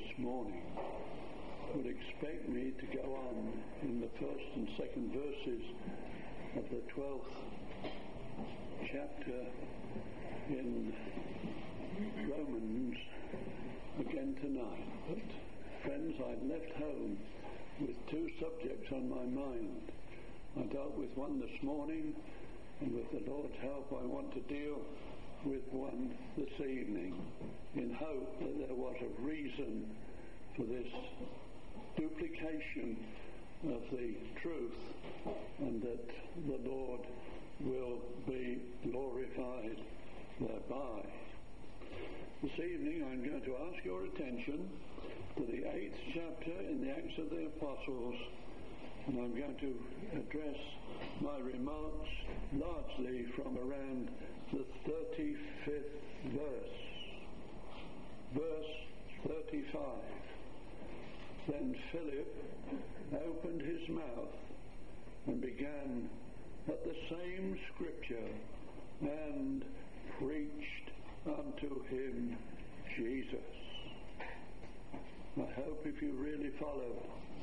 this morning would expect me to go on in the first and second verses of the 12th chapter in Romans again tonight. But friends, I'd left home with two subjects on my mind. I dealt with one this morning, and with the Lord's help I want to deal with one this evening, in hope that there was a reason for this duplication of the truth, and that the Lord will be glorified thereby. This evening I'm going to ask your attention to the 8th chapter in the Acts of the Apostles, and I'm going to address my remarks largely from around the 35th verse. Verse 35. Then Philip opened his mouth and began at the same scripture and preached unto him Jesus. I hope if you really follow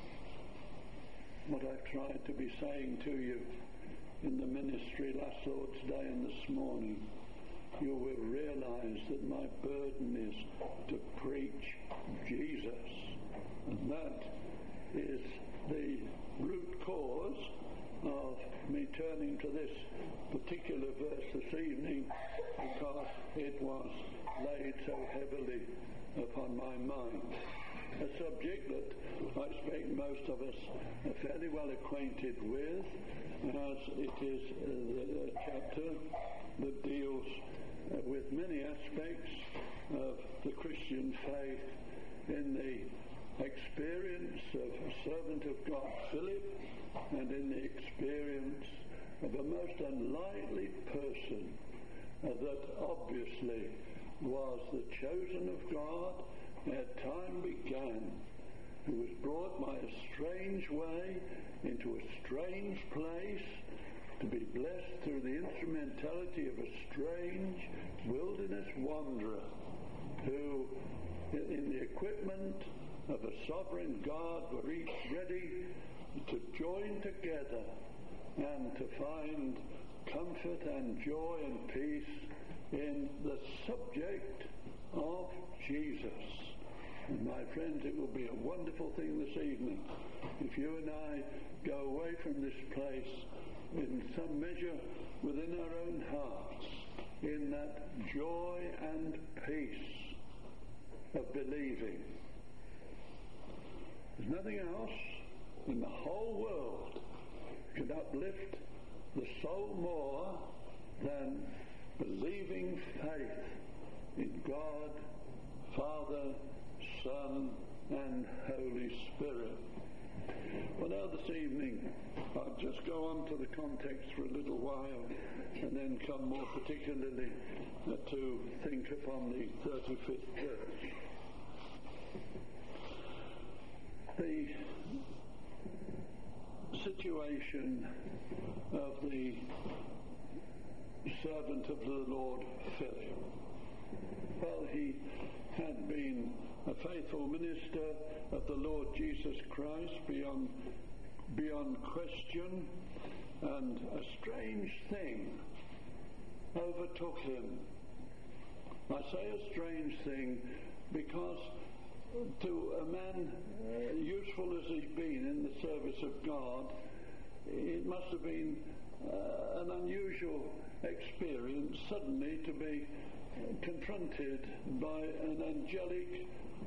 what I've tried to be saying to you in the ministry last Lord's Day and this morning, you will realize that my burden is to preach Jesus. And that is the root cause of me turning to this particular verse this evening, because it was laid so heavily upon my mind. A subject that I expect most of us are fairly well acquainted with, as it is the chapter that deals with many aspects of the Christian faith in the experience of a servant of God, Philip, and in the experience of a most unlikely person that obviously was the chosen of God ere time began, who was brought by a strange way into a strange place to be blessed through the instrumentality of a strange wilderness wanderer, who in the equipment of a sovereign God were each ready to join together and to find comfort and joy and peace in the subject of Jesus. And my friends, it will be a wonderful thing this evening if you and I go away from this place in some measure within our own hearts in that joy and peace of believing. There's nothing else in the whole world could uplift the soul more than believing faith in God, Father, Son, and Holy Spirit. Well, now this evening I'll just go on to the context for a little while and then come more particularly to think upon the 35th verse. The situation of the servant of the Lord Philip. Well, he had been a faithful minister of the Lord Jesus Christ beyond question, and a strange thing overtook him. I say a strange thing because to a man useful as he's been in the service of God, it must have been an unusual experience suddenly to be confronted by an angelic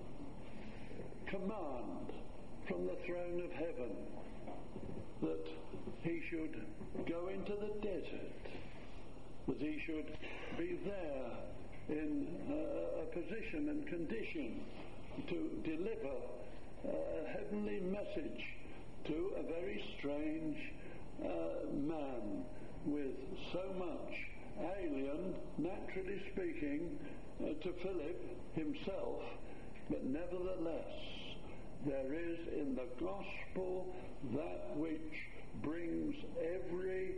command from the throne of heaven that he should go into the desert, that he should be there in a position and condition to deliver a heavenly message to a very strange man with so much alien, naturally speaking, to Philip himself, but nevertheless there is in the gospel that which brings every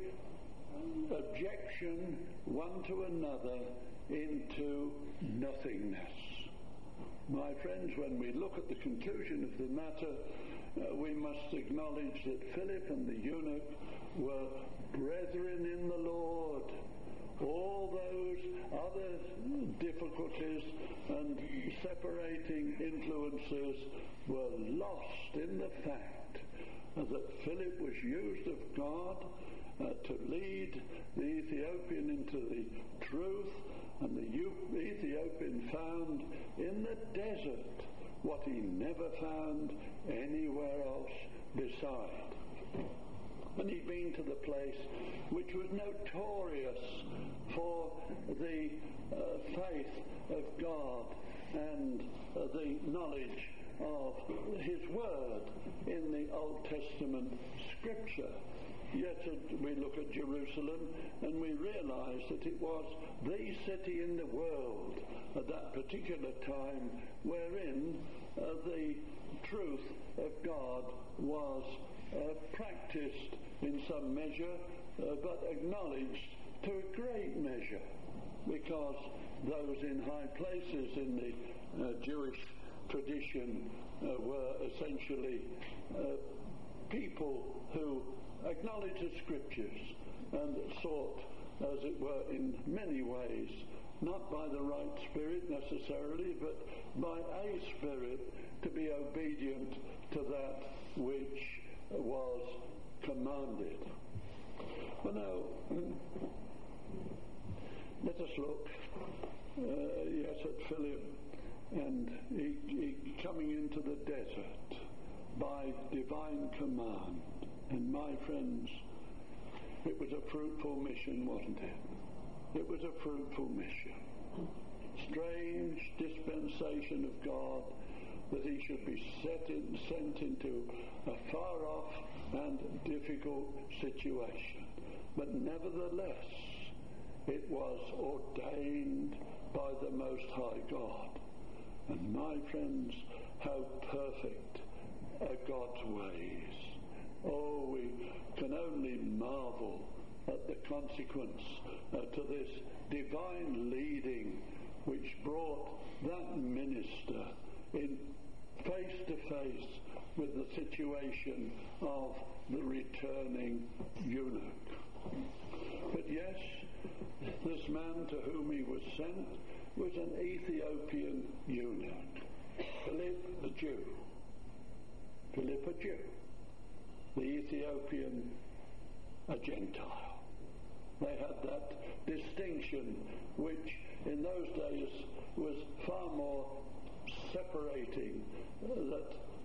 objection one to another into nothingness. My friends, when we look at the conclusion of the matter, we must acknowledge that Philip and the eunuch were brethren in the Lord. All those other difficulties and separating influences were lost in the fact that Philip was used of God to lead the Ethiopian into the truth, and the Ethiopian found in the desert what he never found anywhere else beside. And he'd been to the place which was notorious for the faith of God and the knowledge of his word in the Old Testament scripture. Yet we look at Jerusalem and we realize that it was the city in the world at that particular time wherein the truth of God was practiced in some measure, but acknowledged to a great measure, because those in high places in the Jewish tradition were essentially people who acknowledged the scriptures and sought, as it were, in many ways, not by the right spirit necessarily, but by a spirit, to be obedient to that which was commanded. Well, now, let us look, at Philip, and he coming into the desert by divine command. And my friends, it was a fruitful mission, wasn't it? It was a fruitful mission. Strange dispensation of God that he should be sent into a far off and difficult situation. But nevertheless, it was ordained by the Most High God. And my friends, how perfect are God's ways. Oh, we can only marvel at the consequence to this divine leading which brought that minister in face to face with the situation of the returning eunuch. But yes, this man to whom he was sent was an Ethiopian eunuch. Philip, a Jew. Philip, a Jew. The Ethiopian, a Gentile. They had that distinction which in those days was far more separating than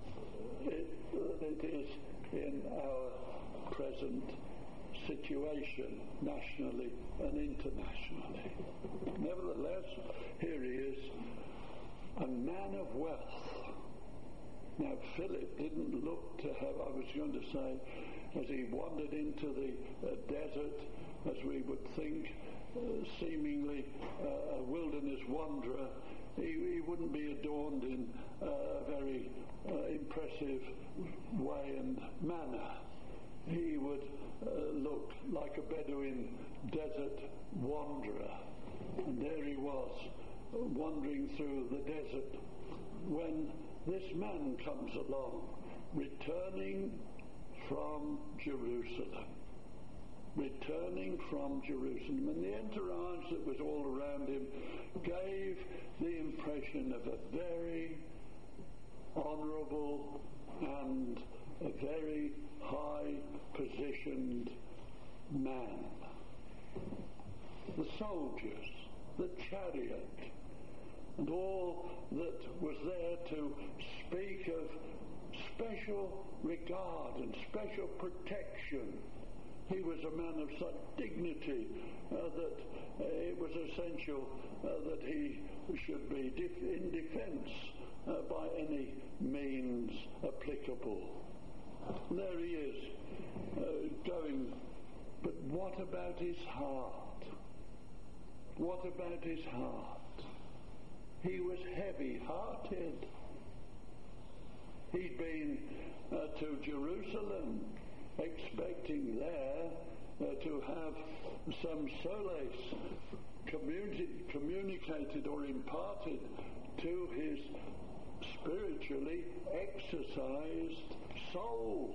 it is in our present situation, nationally and internationally. Nevertheless, here he is, a man of wealth. Now, Philip didn't look to have, I was going to say, as he wandered into the desert, as we would think, seemingly a wilderness wanderer, he wouldn't be adorned in a very impressive way and manner. He would look like a Bedouin desert wanderer. And there he was, wandering through the desert, when this man comes along, returning from Jerusalem. Returning from Jerusalem. And the entourage that was all around him gave the impression of a very honourable and a very high-positioned man. The soldiers, the chariot, and all that was there to speak of special regard and special protection. He was a man of such dignity that it was essential that he should be in defence by any means applicable. There he is, going. But what about his heart? What about his heart? He was heavy-hearted. He'd been to Jerusalem, expecting there to have some solace communicated or imparted to his spiritually exercised soul.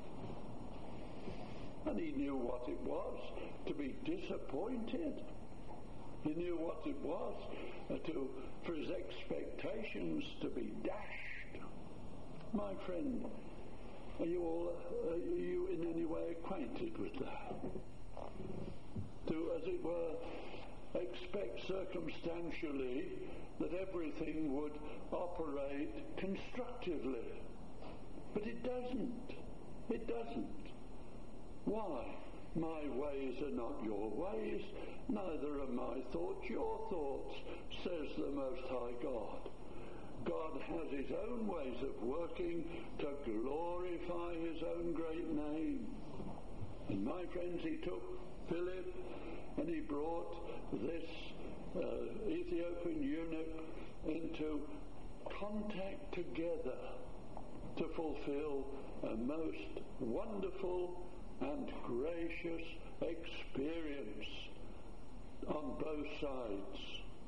And he knew what it was to be disappointed. He knew what it was for his expectations to be dashed. My friend, are you in any way acquainted with that? To, as it were, expect circumstantially that everything would operate constructively. But it doesn't. It doesn't. Why? My ways are not your ways, neither are my thoughts your thoughts, says the Most High God. God has his own ways of working to glorify his own great name. And my friends, he took Philip and he brought this Ethiopian eunuch into contact together to fulfill a most wonderful and gracious experience on both sides.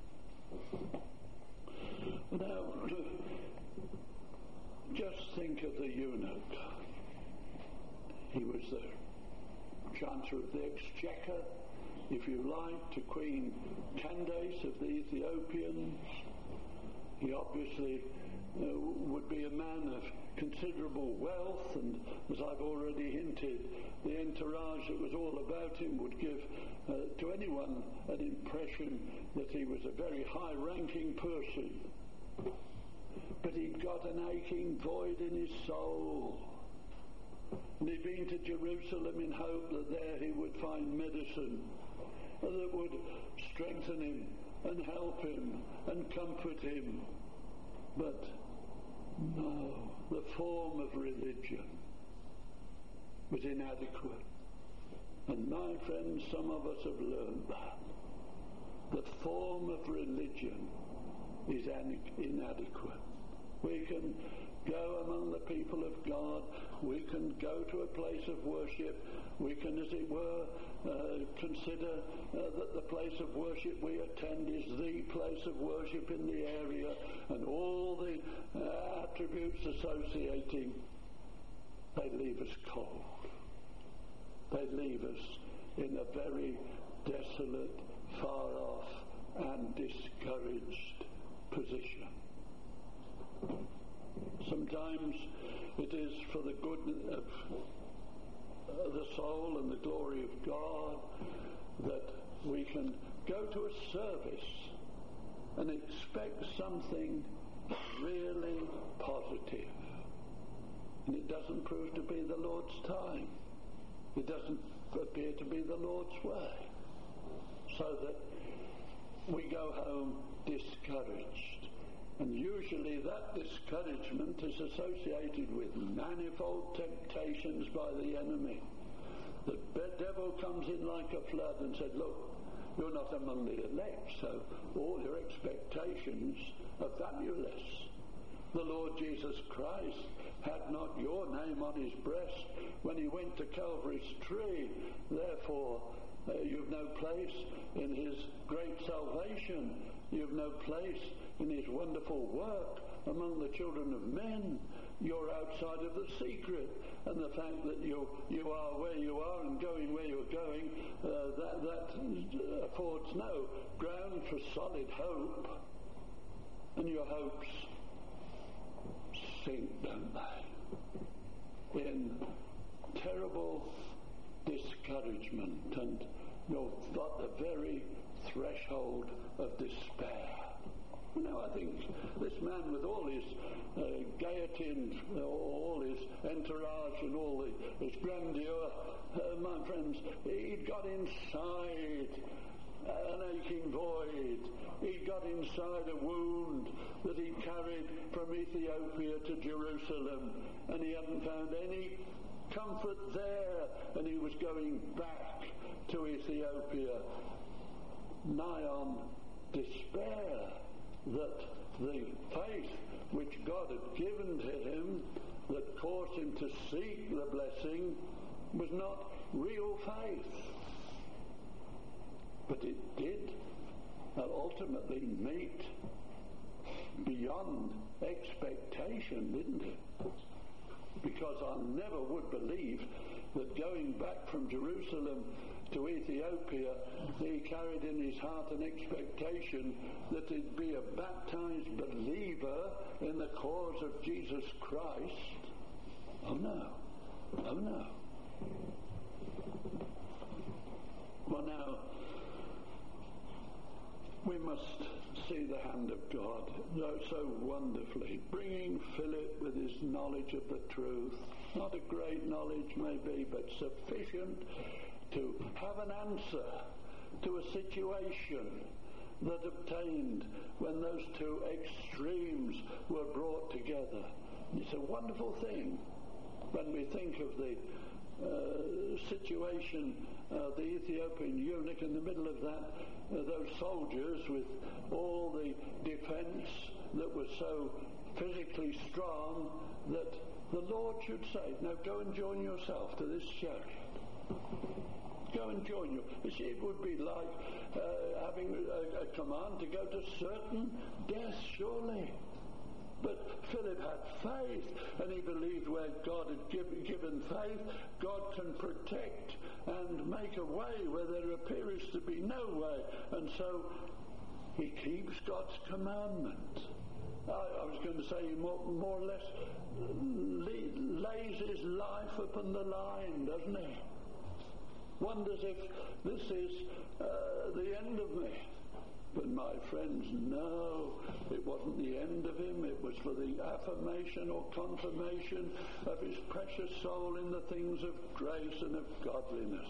Now, just think of the eunuch. He was the Chancellor of the Exchequer, if you like, to Queen Candace of the Ethiopians. He obviously would be a man of considerable wealth, and as I've already hinted, the entourage that was all about him would give to anyone an impression that he was a very high-ranking person. But he'd got an aching void in his soul. And he'd been to Jerusalem in hope that there he would find medicine that would strengthen him and help him and comfort him. But no, the form of religion was inadequate. And my friends, some of us have learned that. The form of religion is inadequate. We can go among the people of God, we can go to a place of worship, we can, as it were, consider that the place of worship we attend is the place of worship in the area, and all the attributes associating, they leave us cold. They leave us in a very desolate, far off and discouraged position. Sometimes it is for the good of the soul and the glory of God that we can go to a service and expect something really positive, and it doesn't prove to be the Lord's time. It doesn't appear to be the Lord's way, so that we go home discouraged. And usually that discouragement is associated with manifold temptations by the enemy. The devil comes in like a flood and said, look, you're not among the elect, so all your expectations are valueless. The Lord Jesus Christ had not your name on his breast when he went to Calvary's tree. Therefore, you've no place in his great salvation. You've no place in his wonderful work among the children of men. You're outside of the secret, and the fact that you are where you are and going where you're going, that affords no ground for solid hope. And your hopes sink, don't they, in terrible discouragement, and you're at the very threshold of despair. You know, I think this man, with all his gaiety and all his entourage and all his grandeur, my friends, he'd got inside an aching void. He got inside a wound that he carried from Ethiopia to Jerusalem, and he hadn't found any comfort there, and he was going back to Ethiopia, nigh on despair that the faith which God had given to him that caused him to seek the blessing was not real faith. But it did ultimately meet beyond expectation, didn't it? Because I never would believe that going back from Jerusalem to Ethiopia, he carried in his heart an expectation that he'd be a baptized believer in the cause of Jesus Christ. Oh no. Oh no. Well, now, we must see the hand of God so wonderfully, bringing Philip with his knowledge of the truth. Not a great knowledge maybe, but sufficient to have an answer to a situation that obtained when those two extremes were brought together. It's a wonderful thing when we think of the situation, the Ethiopian eunuch in the middle of that, those soldiers with all the defense that was so physically strong that the Lord should say, now go and join yourself to this chariot. Go and join you. You see, it would be like having a command to go to certain death, surely. But Philip had faith, and he believed where God had given faith, God can protect and make a way where there appears to be no way. And so he keeps God's commandment. I was going to say he more or less lays his life upon the line, doesn't he? Wonders if this is the end of me. But my friends, no, it wasn't the end of him. It was for the affirmation or confirmation of his precious soul in the things of grace and of godliness.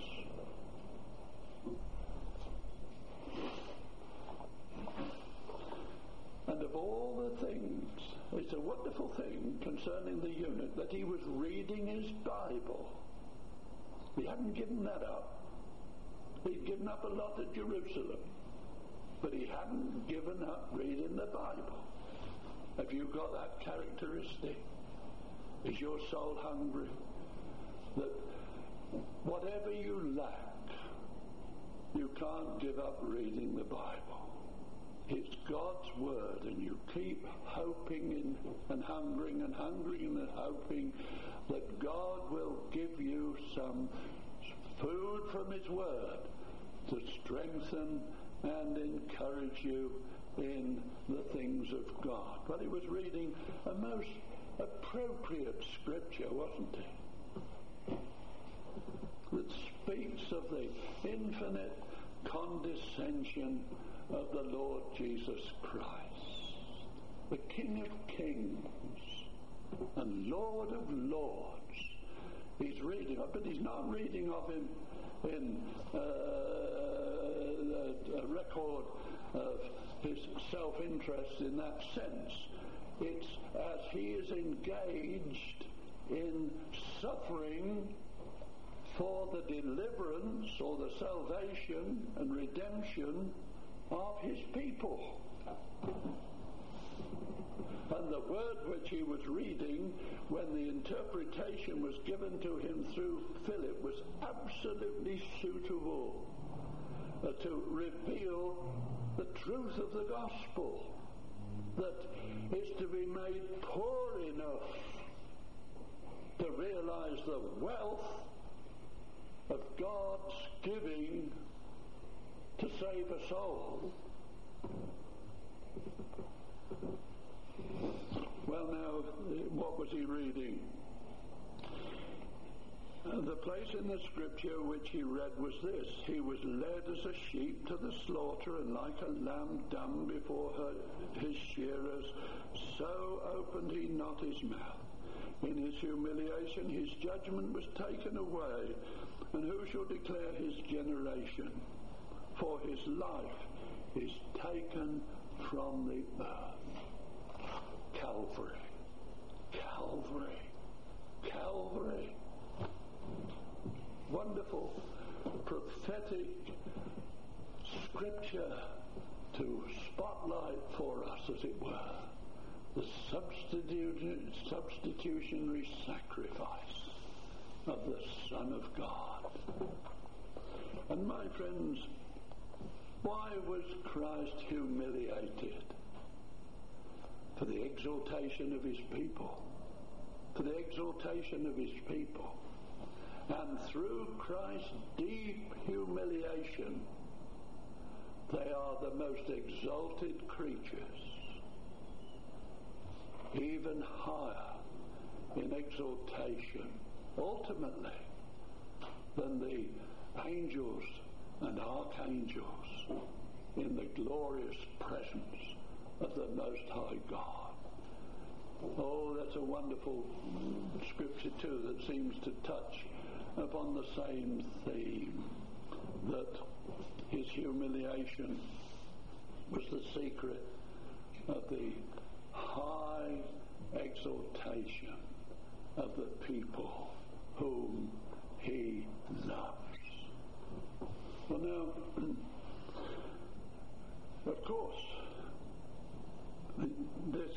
And of all the things, it's a wonderful thing concerning the eunuch that he was reading his Bible. He hadn't given that up. He'd given up a lot at Jerusalem. But he hadn't given up reading the Bible. Have you got that characteristic? Is your soul hungry? That whatever you lack, you can't give up reading the Bible. It's God's Word, and you keep hoping and hungering and hoping that God will give you some food from His Word to strengthen and encourage you in the things of God. Well, he was reading a most appropriate scripture, wasn't he? That speaks of the infinite condescension of the Lord Jesus Christ, the King of Kings and Lord of Lords. He's reading, but he's not reading of him in a record of his self-interest in that sense. It's as he is engaged in suffering for the deliverance or the salvation and redemption of his people. And the word which he was reading when the interpretation was given to him through Philip was absolutely suitable to reveal the truth of the gospel that is to be made poor enough to realize the wealth of God's giving to save a soul. Well, now, what was he reading? The place in the scripture which he read was this: he was led as a sheep to the slaughter, and like a lamb dumb before his shearers, so opened he not his mouth. In his humiliation his judgment was taken away, and who shall declare his generation? For his life is taken from the earth. Calvary, Calvary, Calvary. Wonderful prophetic scripture to spotlight for us, as it were, the substitutionary sacrifice of the Son of God. And my friends, why was Christ humiliated? for the exaltation of his people. For the exaltation of his people. And through Christ's deep humiliation, they are the most exalted creatures, even higher in exaltation, ultimately, than the angels and archangels in the glorious presence of the Most High God. Oh, that's a wonderful scripture too that seems to touch upon the same theme, that his humiliation was the secret of the high exaltation of the people whom he loves. Well, now, of course, this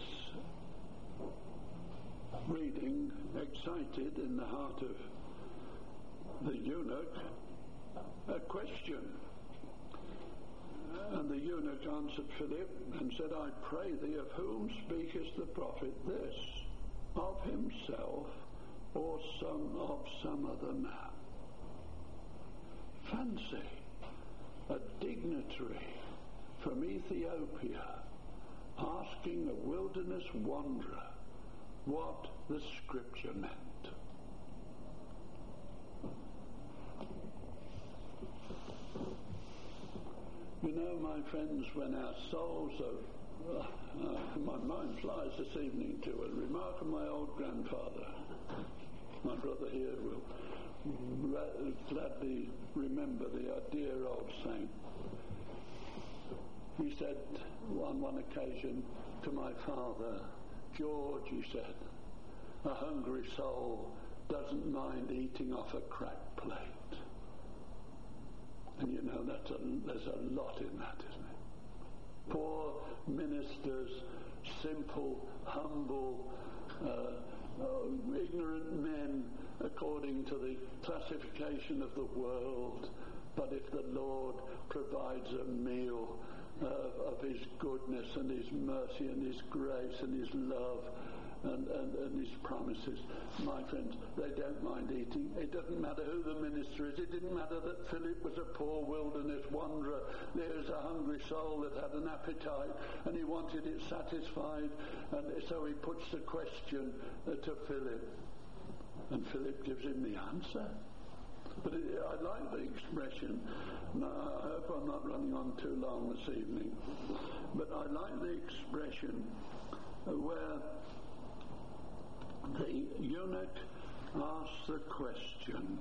reading excited in the heart of the eunuch a question. And the eunuch answered Philip and said, I pray thee, of whom speaketh the prophet this? Of himself or of some other man? Fancy a dignitary from Ethiopia asking a wilderness wanderer what the scripture meant. You know, my friends, when our souls are... my mind flies this evening to a remark of my old grandfather. My brother here will gladly remember the dear old saint. He said on one occasion to my father, George, he said, a hungry soul doesn't mind eating off a cracked plate. And you know, there's a lot in that, isn't it? Poor ministers, simple, humble, ignorant men according to the classification of the world. But if the Lord provides a meal of his goodness and his mercy and his grace and his love and his promises, my friends, they don't mind eating. It doesn't matter who the minister is. It didn't matter that Philip was a poor wilderness wanderer. There's a hungry soul that had an appetite and he wanted it satisfied, and so he puts the question to Philip, and Philip gives him the answer. But I like the expression. Now, I hope I'm not running on too long this evening, but I like the expression where the eunuch asks the question.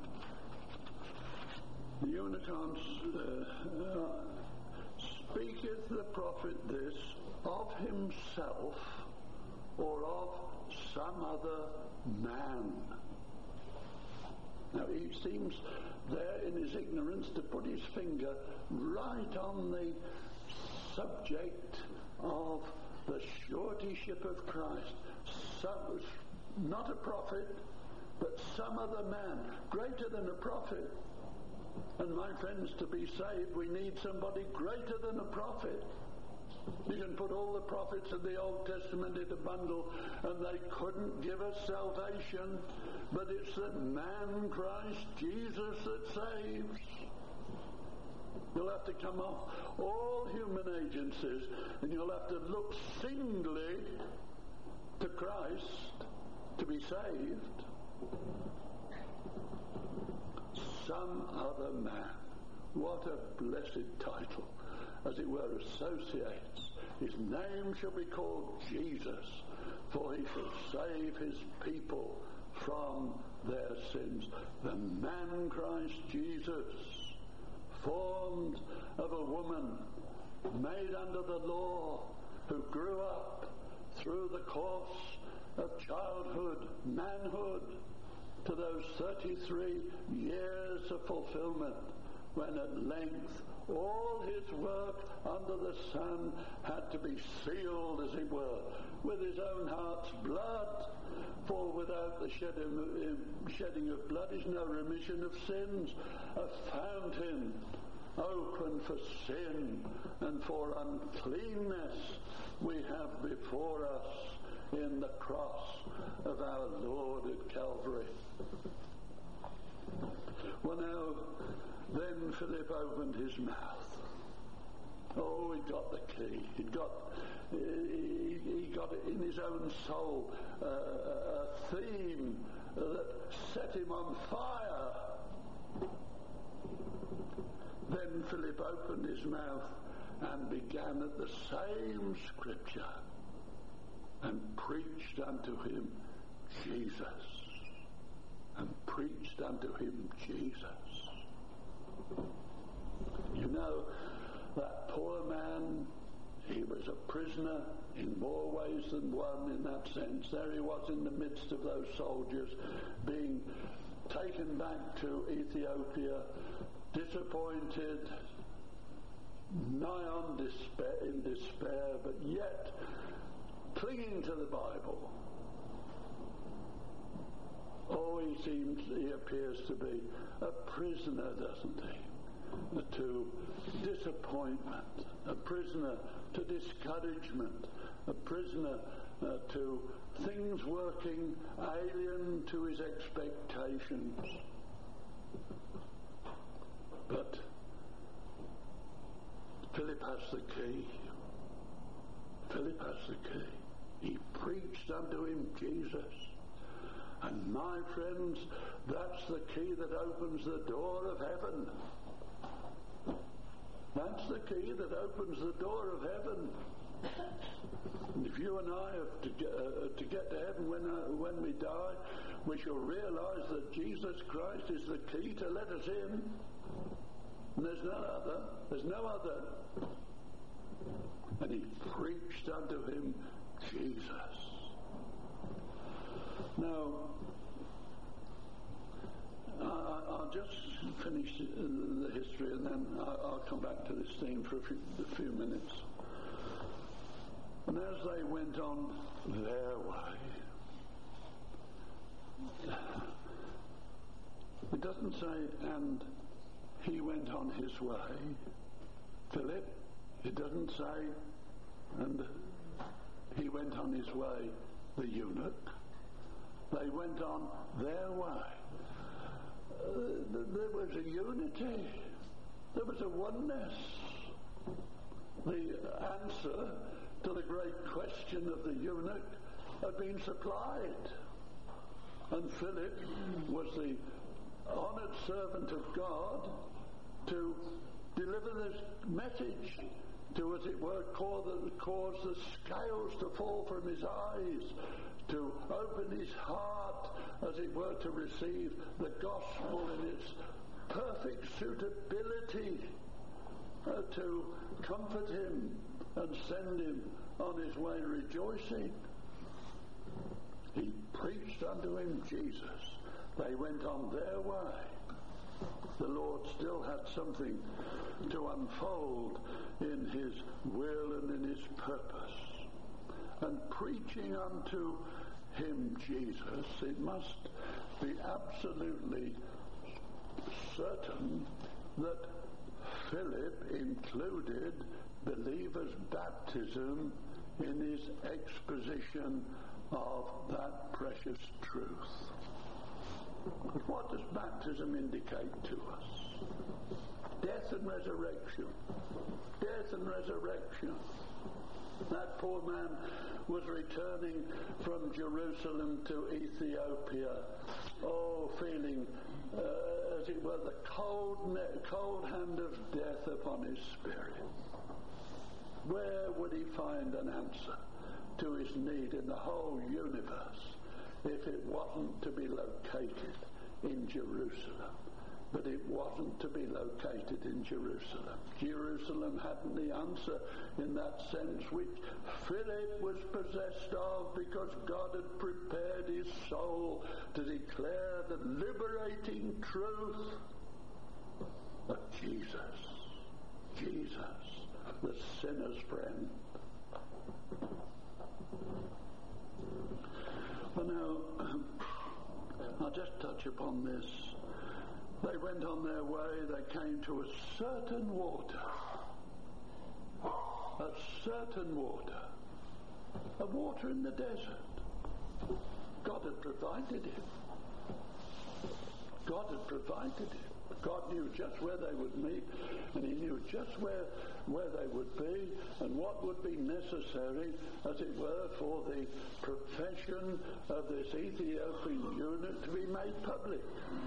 The eunuch answers, speaketh the prophet this of himself or of some other man? Now, he seems there in his ignorance to put his finger right on the subject of the suretyship of Christ. Not a prophet, but some other man, greater than a prophet. And my friends, to be saved, we need somebody greater than a prophet. You can put all the prophets of the Old Testament in a bundle and they couldn't give us salvation, but it's the man Christ Jesus that saves. You'll have to come off all human agencies and you'll have to look singly to Christ to be saved. Some other man. What a blessed title. As it were, associates. His name shall be called Jesus, for he shall save his people from their sins. The man Christ Jesus, formed of a woman, made under the law, who grew up through the course of childhood, manhood, to those 33 years of fulfillment, when at length all his work under the sun had to be sealed, as it were, with his own heart's blood. For without the shedding of blood is no remission of sins. A fountain open for sin and for uncleanness we have before us in the cross of our Lord at Calvary. Well, now, then Philip opened his mouth. Oh, he got the key. He got it in his own soul, a theme that set him on fire. Then Philip opened his mouth and began at the same scripture and preached unto him Jesus. And preached unto him Jesus. You know, that poor man, he was a prisoner in more ways than one in that sense. There he was in the midst of those soldiers being taken back to Ethiopia, disappointed, nigh on in despair, but yet clinging to the Bible. Oh, he appears to be a prisoner, doesn't he? To disappointment, a prisoner to discouragement, a prisoner to things working alien to his expectations. But Philip has the key. Philip has the key. He preached unto him Jesus. And my friends, that's the key that opens the door of heaven. That's the key that opens the door of heaven. And if you and I have to get to heaven when we die, we shall realize that Jesus Christ is the key to let us in. And there's no other. There's no other. And he preached unto him Jesus. Now, I'll just finish the history and then I'll come back to this theme for a few minutes. And as they went on their way, it doesn't say, and he went on his way, Philip. It doesn't say, and he went on his way, the eunuch. They went on their way. There was a unity. There was a oneness. The answer to the great question of the eunuch had been supplied. And Philip was the honoured servant of God to deliver this message, to, as it were, cause the scales to fall from his eyes, to open his heart, as it were, to receive the gospel in its perfect suitability, to comfort him and send him on his way rejoicing. He preached unto him Jesus. They went on their way. The Lord still had something to unfold in his will and in his purpose. And preaching unto him Jesus, it must be absolutely certain that Philip included believers' baptism in his exposition of that precious truth. But what does baptism indicate to us? Death and resurrection. Death and resurrection. That poor man was returning from Jerusalem to Ethiopia, feeling, as it were, the cold hand of death upon his spirit. Where would he find an answer to his need in the whole universe if it wasn't to be located in Jerusalem? But it wasn't to be located in Jerusalem. Jerusalem hadn't the answer in that sense which Philip was possessed of, because God had prepared his soul to declare the liberating truth of Jesus. Jesus, the sinner's friend. Well, now, I'll just touch upon this. They went on their way, they came to a certain water. A certain water. of water in the desert. God had provided it. God had provided it. God knew just where they would meet, and he knew just where they would be and what would be necessary, as it were, for the profession of this Ethiopian eunuch to be made public.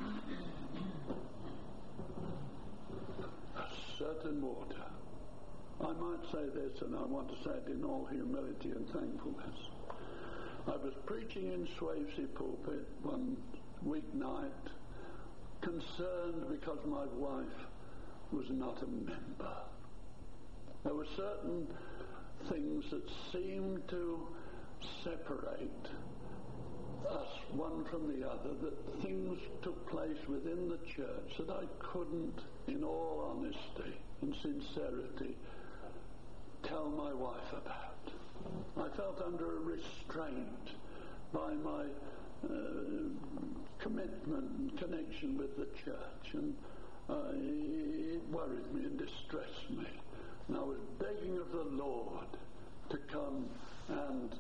A certain water. I might say this, and I want to say it in all humility and thankfulness. I was preaching in Swavesey pulpit one weeknight, concerned because my wife was not a member. There were certain things that seemed to separate us one from the other, that things took place within the church that I couldn't, in all honesty and sincerity, tell my wife about. I felt under a restraint by my commitment and connection with the church, and it worried me and distressed me. And I was begging of the Lord to come and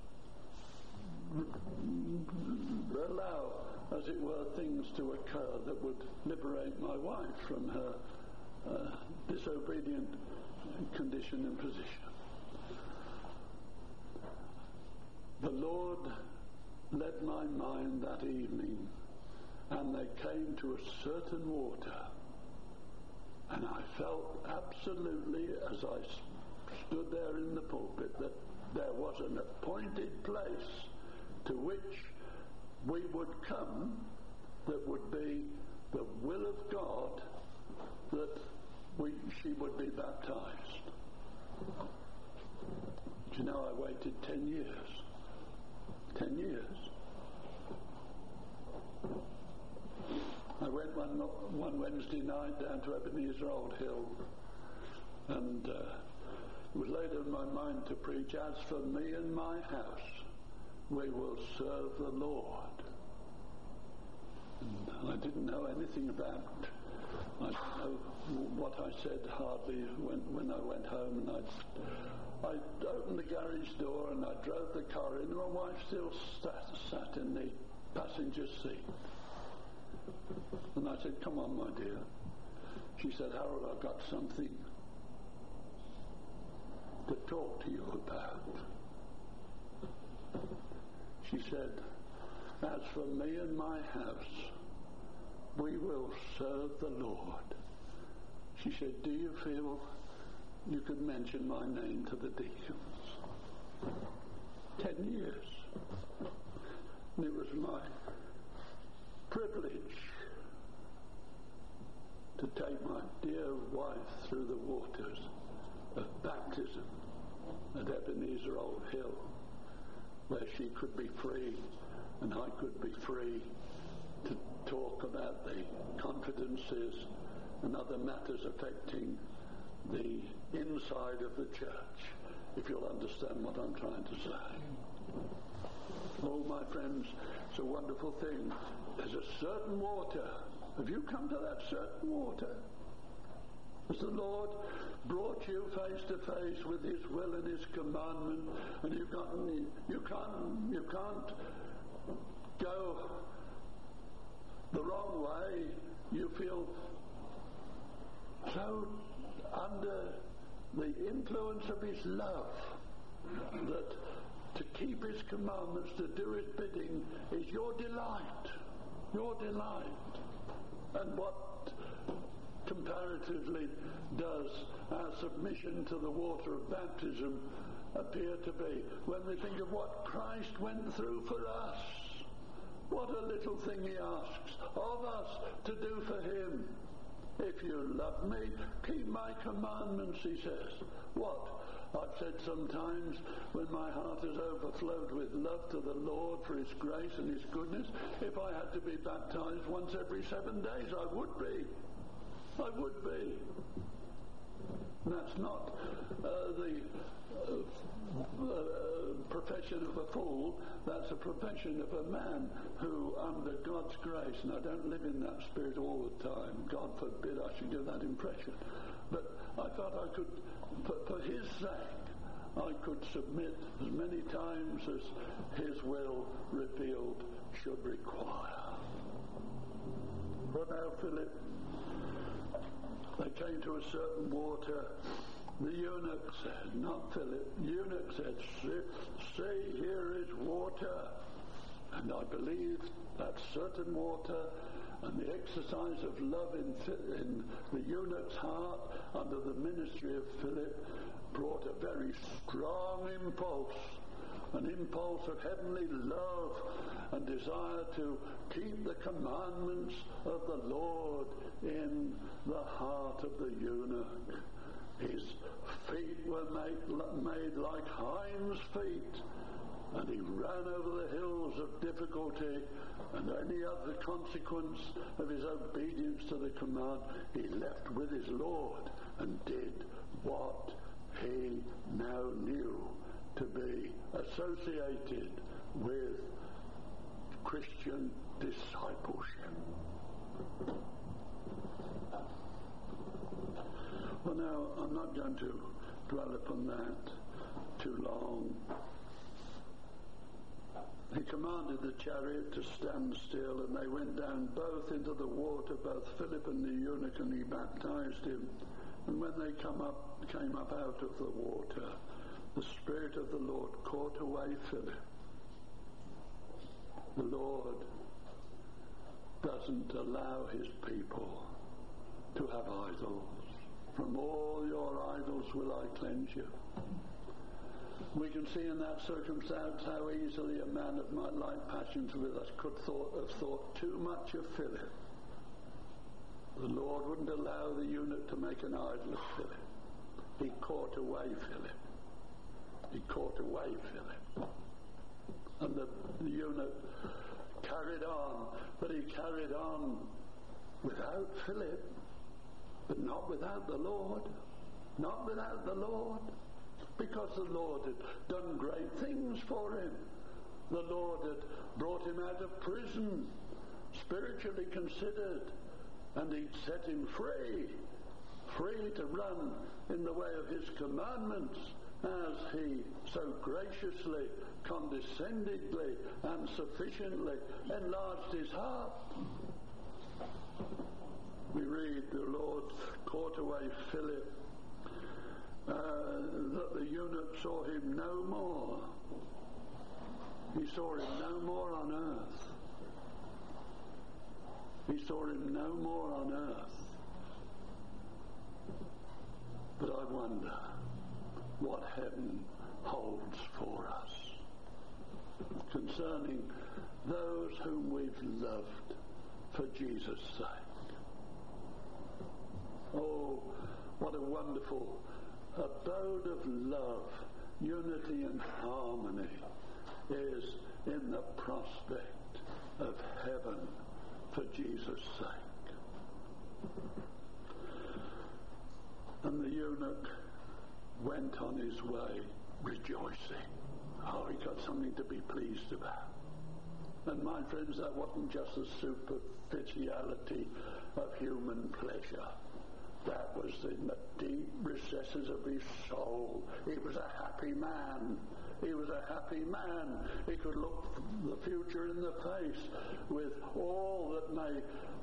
allow, as it were, things to occur that would liberate my wife from her disobedient condition and position. The Lord led my mind that evening, and they came to a certain water, and I felt absolutely, as I stood there in the pulpit, that there was an appointed place to which we would come that would be the will of God, that she would be baptized. Do you know, I waited 10 years. 10 years. I went one Wednesday night down to Ebenezer Old Hill, and it was laid on my mind to preach, "As for me and my house, we will serve the Lord." And I didn't know anything about, I didn't know what I said hardly when I went home, and I opened the garage door and I drove the car in, and my wife still sat in the passenger seat. And I said, "Come on, my dear." She said, "Harold, I've got something to talk to you about." She said, "As for me and my house, we will serve the Lord." She said, "Do you feel you could mention my name to the deacons?" 10 years. And it was my privilege to take my dear wife through the waters of baptism at Ebenezer Old Hill, where she could be free and I could be free to talk about the confidences and other matters affecting the inside of the church, if you'll understand what I'm trying to say. Oh, my friends, it's a wonderful thing. There's a certain water. Have you come to that certain water? Has the Lord brought you face to face with His will and His commandment, and you can't go the wrong way? You feel so under the influence of His love that to keep His commandments, to do His bidding, is your delight. Your delight. And what comparatively does our submission to the water of baptism appear to be, when we think of what Christ went through for us? What a little thing He asks of us to do for Him. "If you love me, keep my commandments," He says. What? I've said sometimes, when my heart has overflowed with love to the Lord for His grace and His goodness, if I had to be baptized once every 7 days, I would be. I would be. And that's not the profession of a fool. That's a profession of a man who, under God's grace, and I don't live in that spirit all the time, God forbid I should give that impression, but I thought I could, for His sake, I could submit as many times as his will revealed should require. But now Philip, they came to a certain water. The eunuch said, not Philip, eunuch said, see, here is water. And I believe that certain water and the exercise of love in the eunuch's heart under the ministry of Philip brought a very strong impulse, an impulse of heavenly love and desire to keep the commandments of the Lord in the heart of the eunuch. His feet were made like hinds' feet, and he ran over the hills of difficulty, and any other consequence of his obedience to the command, he left with his Lord and did what he now knew to be associated with Christian discipleship. Well, now, I'm not going to dwell upon that too long. He commanded the chariot to stand still, and they went down both into the water, both Philip and the eunuch, and he baptized him. And when they came up out of the water, the Spirit of the Lord caught away Philip. The Lord doesn't allow his people to have idols. From all your idols will I cleanse you. We can see in that circumstance how easily a man of like passions with us could have thought too much of Philip. The Lord wouldn't allow the eunuch to make an idol of Philip. He caught away Philip. He caught away Philip. And the eunuch carried on, but he carried on without Philip, but not without the Lord. Not without the Lord. Because the Lord had done great things for him. The Lord had brought him out of prison, spiritually considered, and he'd set him free to run in the way of his commandments, as he so graciously, condescendingly, and sufficiently enlarged his heart. We read the Lord caught away Philip, that the eunuch saw him no more. He saw him no more on earth. He saw him no more on earth. But I wonder what heaven holds for us concerning those whom we've loved for Jesus' sake. Oh, what a wonderful abode of love, unity and harmony is in the prospect of heaven for Jesus' sake. And the eunuch went on his way rejoicing. Oh, he got something to be pleased about. And my friends, that wasn't just a superficiality of human pleasure. That was in the deep recesses of his soul. He was a happy man. He was a happy man. He could look the future in the face with all that may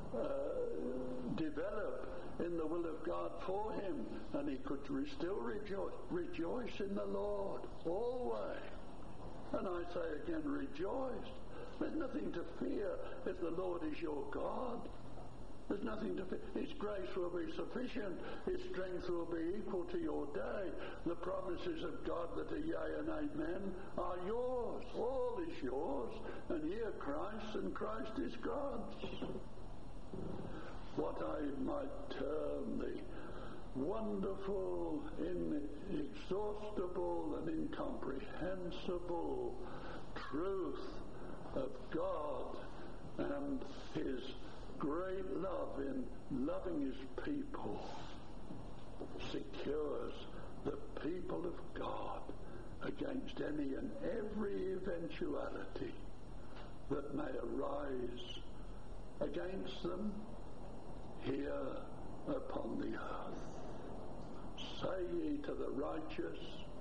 develop in the will of God for him. And he could still rejoice in the Lord always. And I say again, rejoice. There's nothing to fear if the Lord is your God. There's nothing to fear. His grace will be sufficient. His strength will be equal to your day. The promises of God that are yea and amen are yours. All is yours. And here Christ, and Christ is God's. What I might term the wonderful, inexhaustible and incomprehensible truth of God and his great love in loving his people secures the people of God against any and every eventuality that may arise against them here upon the earth. Say ye to the righteous,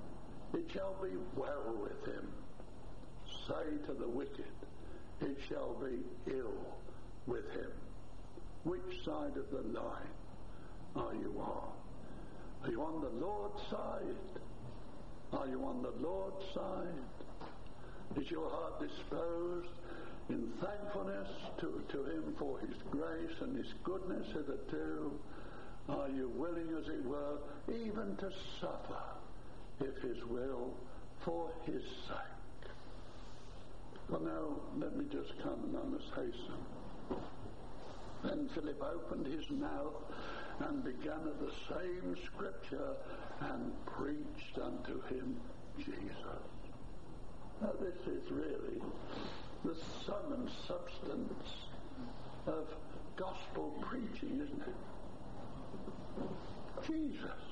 it shall be well with him. Say to the wicked, it shall be ill with him. Which side of the line are you on? Are you on the Lord's side? Are you on the Lord's side? Is your heart disposed in thankfulness to him for his grace and his goodness hitherto? Are you willing, as it were, even to suffer, if his will, for his sake? Well, now, let me just come and I must hasten. Then Philip opened his mouth and began at the same scripture and preached unto him Jesus. Now, this is really the sum and substance of gospel preaching, isn't it? Jesus.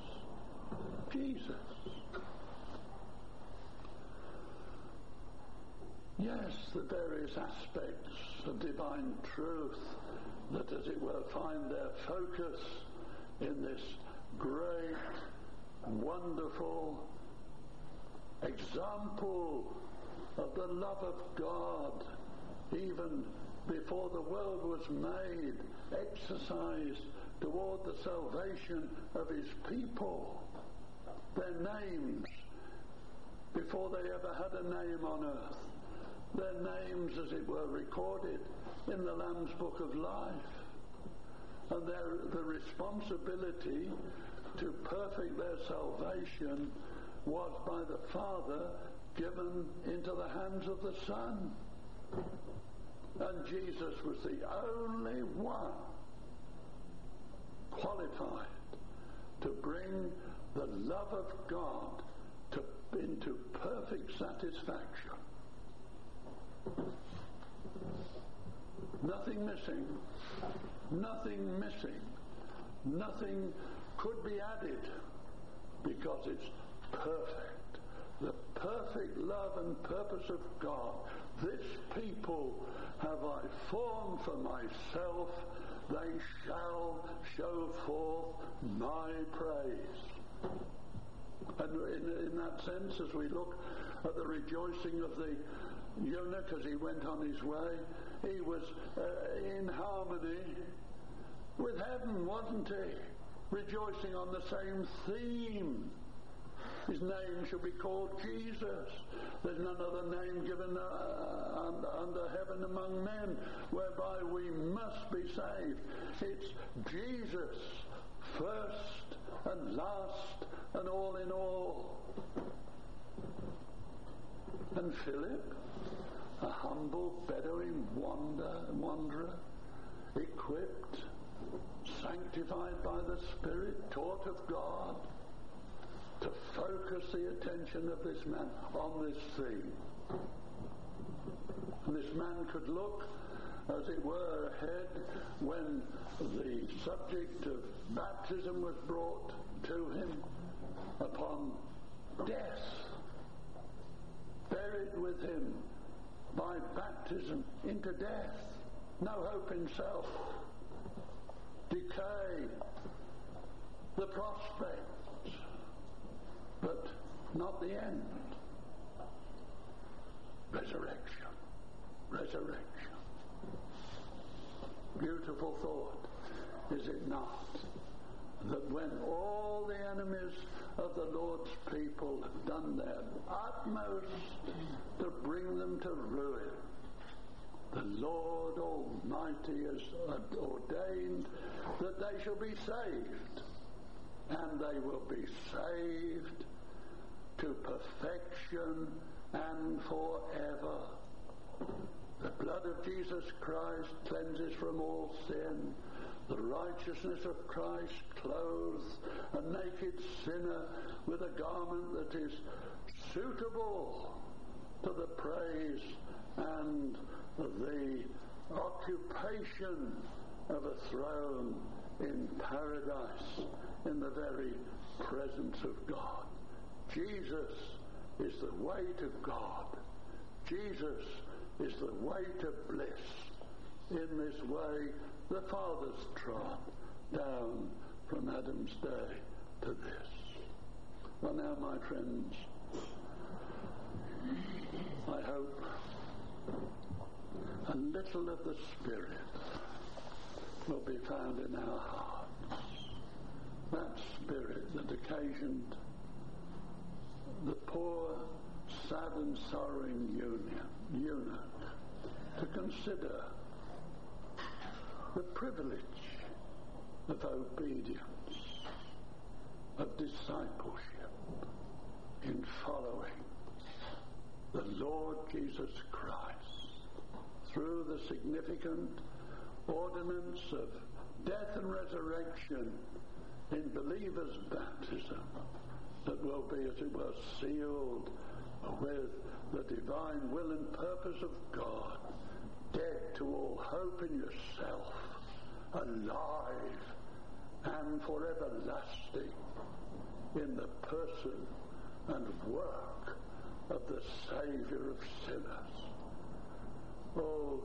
Yes, the various aspects of divine truth that, as it were, find their focus in this great, wonderful example of the love of God, even before the world was made, exercised toward the salvation of his people. Their names, before they ever had a name on earth, their names, as it were, recorded in the Lamb's Book of Life, and the responsibility to perfect their salvation was by the Father given into the hands of the Son. And Jesus was the only one qualified to bring the love of God into perfect satisfaction. Nothing missing. Nothing could be added, because it's perfect. The perfect love and purpose of God. This people have I formed for myself. They shall show forth my praise. And in that sense, as we look at the rejoicing of the eunuch as he went on his way, he was in harmony with heaven, wasn't he? Rejoicing on the same theme. His name shall be called Jesus. There's none other name given under heaven among men whereby we must be saved. It's Jesus, first and last and all in all. And Philip, a humble Bedouin wanderer, equipped, sanctified by the Spirit, taught of God, to focus the attention of this man on this theme. And this man could look, as it were, ahead when the subject of baptism was brought to him, upon death, buried with him by baptism into death. No hope in self. Decay. The prospect. But not the end. Resurrection. Beautiful thought, is it not? That when all the enemies of the Lord's people have done their utmost to bring them to ruin, the Lord Almighty has ordained that they shall be saved, and they will be saved to perfection and forever. The blood of Jesus Christ cleanses from all sin. The righteousness of Christ clothes a naked sinner with a garment that is suitable to the praise and the occupation of a throne in paradise, in the very presence of God. Jesus is the way to God. Jesus is the way to bliss. In this way, the fathers trod down from Adam's day to this. Well, now, my friends, of the Spirit will be found in our hearts. That Spirit that occasioned the poor, sad and sorrowing eunuch to consider the privilege of obedience, of discipleship in following the Lord Jesus Christ through the significant ordinance of death and resurrection in believers' baptism that will be, as it were, sealed with the divine will and purpose of God, dead to all hope in yourself, alive and forever lasting in the person and work of the Saviour of sinners. Oh,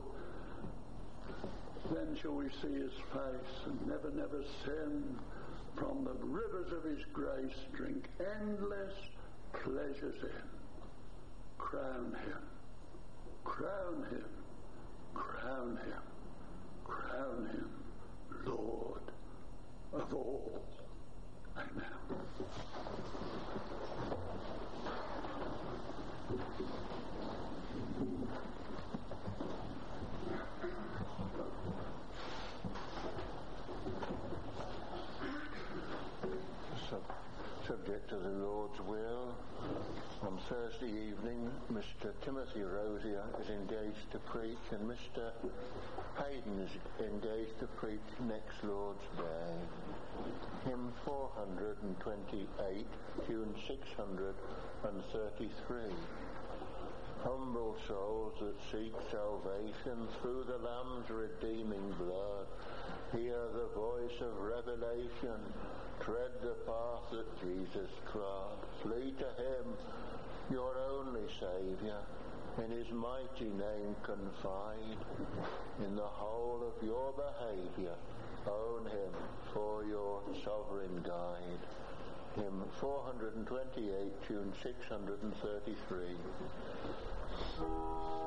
then shall we see his face and never, never sin. From the rivers of his grace drink endless pleasures in. Crown him, crown him, crown him, crown him, Lord of all. Amen. Subject to the Lord's will. On Thursday evening, Mr. Timothy Rosier is engaged to preach, and Mr. Hayden is engaged to preach next Lord's Day. Hymn 428, tune 633. Humble souls that seek salvation through the Lamb's redeeming blood, hear the voice of revelation, tread the path that Jesus trod. Flee to him, your only Saviour, in his mighty name confide. In the whole of your behaviour, own him for your sovereign guide. Hymn 428, tune 633.